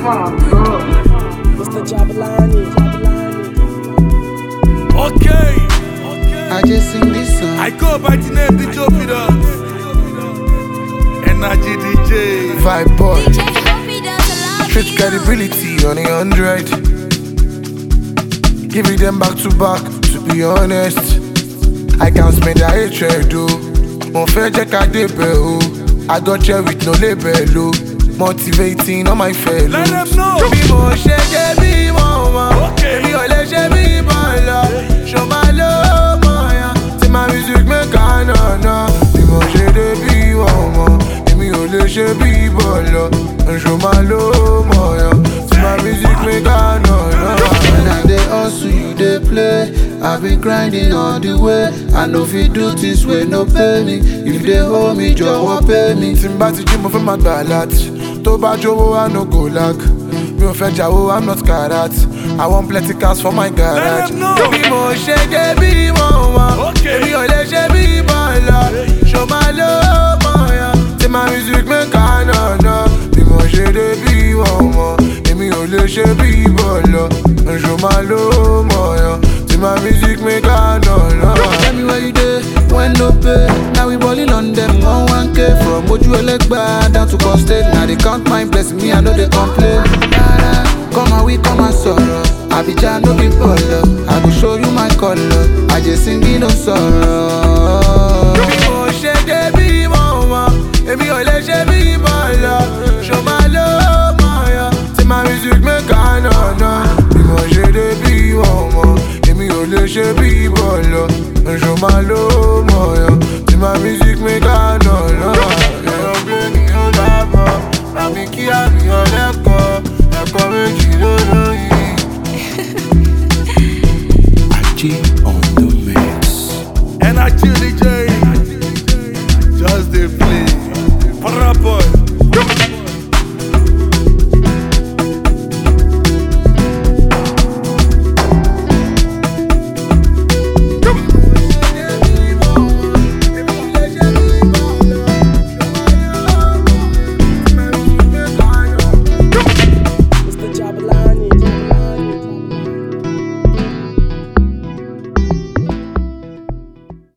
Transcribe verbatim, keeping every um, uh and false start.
Mister Jabalani. Okay. I just sing this song. I go by the name D J Pidas. Energy D J. Vibe boy. D J Hoppy does a lot Street credibility on a hundred. Give it them back to back, to be honest. I can't spend their hatred, though. Mon fait check a debut. I got here with no label, motivating all my fellows. Let them know. Bí mo ṣe dé bí mo mọ̀, èmi ò lè ṣe bí mo lọ. Ṣo máa ló mọ̀ yàn, tí my music make a nana. Bí mo ṣe dé bí mo mọ̀, èmi ò lè ṣe bí mo lọ. Ṣo máa ló mọ̀ yàn, tí my music make a nana. When I dey hustle, you dey play. I be grinding all the way. I know if you do this way, no pay me. If they hold me, jọ̀wọ́ pay me. Tí n bá ti jí mo fẹ́ máa gbà láti. Tó bá jówó, I no go lack. Mi ò fẹ́ jáwó, I'm not karat. I want plenty cars for my garage. Let them know. Bí mo ṣe dé bí mo mọ̀, Okay. èmi ò lè ṣe bí mo lọ. Ṣo máa ló mọ̀ yàn, tí my music make a nana. Bí mo ṣe dé bí mo mọ̀, èmi ò lè ṣe bí mo lọ. Ṣo máa ló mọ̀ yàn, tí my music make a nana. Tell me where you dey, when no pay. Now we balling on them, one one K. From Oju Elegba down to Constate. Now they count my blessing, me I know they complain. Nah, come and we come and sorrow. Abidjan no be polo. I go show you my color. I just sing it no sorrow. Bí mo ṣe dé bí mo mọ̀, èmi ò lè ṣe bí mo lọ. Ṣo máa ló mọ̀ yàn, tí my music make a nana. Bí mo ṣe dé bí mo mọ̀, èmi ò lè ṣe bí mo lọ. Ṣo máa ló mọ̀ yàn, tí my music make a nana. Ẹ̀rọ gbé ní ọ̀dàbọ̀, àmì kí àmìyàn lẹ́kọ̀ọ́, ẹ̀kọ́ méjì ló lóyìn. Ajé on the mix. Energy D J